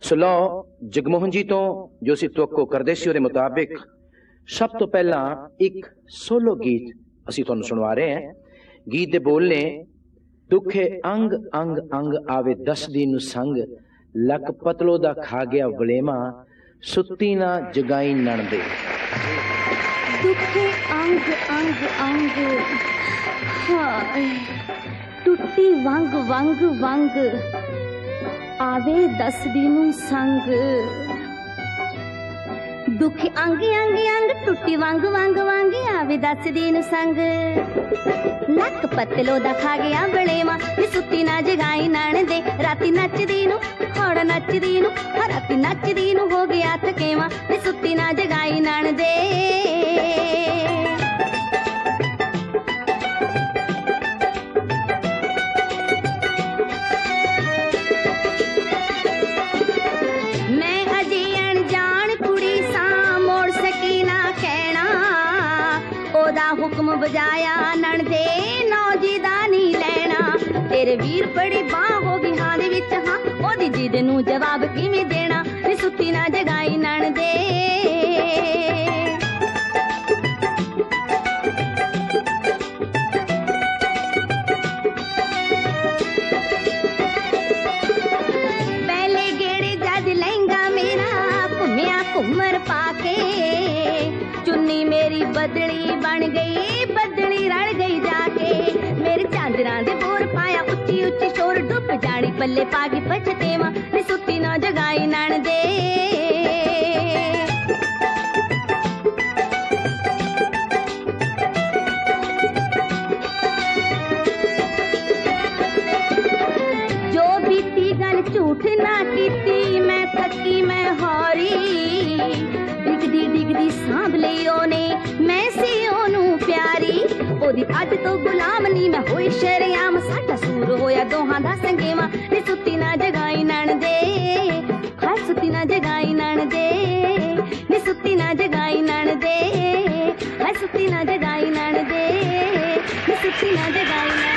ਸੋ ਲਓ ਜਗਮੋਹਨ ਜੀ ਤੋਂ ਜੋ ਅਸੀਂ ਤਵੱਕੋ ਕਰਦੇ ਸੀ ਉਹਦੇ ਮੁਤਾਬਿਕ ਸਭ ਤੋਂ ਪਹਿਲਾਂ ਇੱਕ ਸੋਲੋ ਗੀਤ ਅਸੀਂ ਤੁਹਾਨੂੰ ਸੁਣਵਾ ਰਹੇ ਹਾਂ। ਗੀਤ ਦੇ ਬੋਲ ਨੇ, ਦੁੱਖੇ ਅੰਗ ਅੰਗ ਅੰਗ ਆਵੇ ਦਸਦੀ ਨੂੰ ਸੰਗ, ਲੱਕ ਪਤਲੋ ਦਾ ਖਾ ਗਿਆ ਵਲੇਮਾ, ਸੁੱਤੀ ਨਾ ਜਗਾਈ ਨਣਦੇ। ਦੁੱਖੇ ਅੰਗ ਅੰਗ ਅੰਗ ਹਾਏ, ਟੁੱਟੀ ਵੰਗ ਵੰਗ ਵੰਗ ਆਵੇ ਦਸਦੀ ਨੂੰ ਸੰਗ। ਦੁੱਖ ਅੰਗ ਅੰਗ ਅੰਗ ਟੁੱਟੀ ਵੰਗ ਵੰਗ ਵੰਗ ਆਵੇ ਦਸਦੀ ਨੂੰ ਸੰਗ, ਲੱਕ ਪਤਲੋ ਦਾ ਖਾ ਗਿਆ ਵਲੇਮਾ, ਨੀ ਸੁੱਤੀ ਨਾ ਜਗਾਈ ਨਣਦੇ। ਰਾਤੀ ਨੱਚਦੀ ਨੂੰ ਖੋੜ ਨੱਚਦੀ ਨੂੰ, ਰਾਤੀ ਨੱਚਦੀ ਨੂੰ ਹੋ ਗਿਆ ਥਕੇਵਾ, ਨੀ ਸੁੱਤੀ ਨਾ ਜਗਾਈ ਨਣਦੇ। हुक्म बजाया नणदे नौजी दा नी लैना, तेरे वीर बड़ी बाह होगी हां दे विच हां, ओदी जिद नू जवाब किवें देना, नी सुत्ती ना जगाई नणदे। पहले गेड़े जज लहंगा मेरा घुम्या घुमर पाके, चुन्नी मेरी बदली बन गई बदली रल गई जाके, मेरे चांदरा दे बोर पाया उच्ची उच्ची शोर, डुब जानी पल्ले पागी पछतेवा, नी सुत्ती ना जगाई नणदे। जो बीती गल झूठ ना कीती, मैं थकी मैं हारी, डिगदी डिगदी सांभ लई ओने मैं सी ओनू प्यारी, ओदी अज तो गुलाम नी मैं होई शरेआम, साडा सूर होया दोहां दा संगेवा, नी सुत्ती ना जगाई नणदे। हाय सुत्ती ना जगाई नणदे, नी सुत्ती ना जगाई नणदे, हाय सुत्ती ना जगाई नणदे, नी सुत्ती ना जगाई नणदे।